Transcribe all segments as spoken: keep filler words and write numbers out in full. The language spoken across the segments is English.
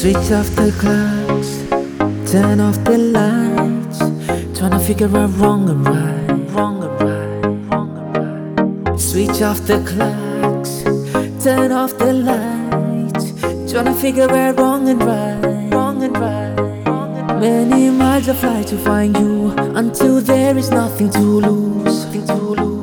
Switch off the clocks, turn off the lights, trying to figure out wrong and right, wrong and right, wrong and right. Switch off the clocks, turn off the lights, trying to figure out wrong and right, wrong and right, wrong and right. Many miles I fly to find you, until there is nothing to lose, nothing to lose.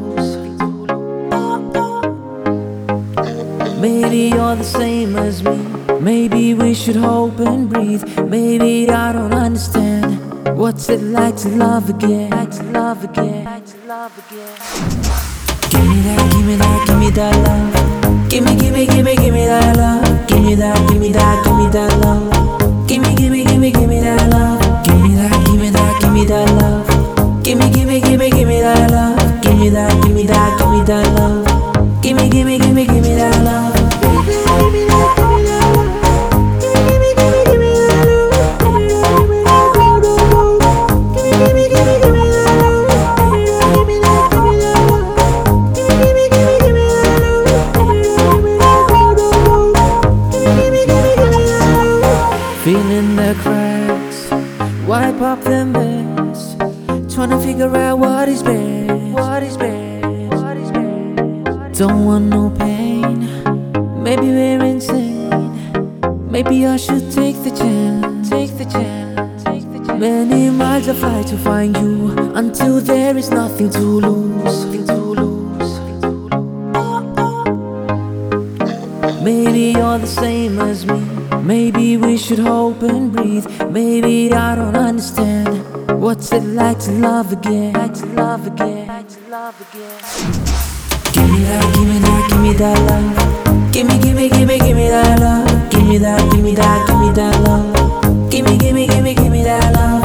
Maybe you're the same as me. Maybe we should hope and breathe. Maybe I don't understand. What's it like to love again? Like to love again. Like to love again. Give me that, give me that, give me that love. Give me, give me, give me, give me that love. Give me that, give me that, give me that love. Give me, give me, give me, give me that love. Give me that, give me that, give me that love. Give me, give me, give me, give me that love. Give me that, give me that, give me that love. Give me, give me, give me, give me that love. Feeling the cracks, wipe up the mess, trying to figure out what is best, what is best, what is best. Don't want no pain, maybe we're insane. Maybe I should take the chance, take the chance, take the chance. Many miles I fly to find you, until there is nothing to lose, nothing to lose. Maybe you're the same as me. Maybe we should hope and breathe. Maybe I don't understand. What's it like to love again? Like to love again. Like to love again. Give me that, give me that, give me that love. Give me, give me, give me, give me that love. Give me that, give me that, give me that love. Give me, give me, give me, give me that love.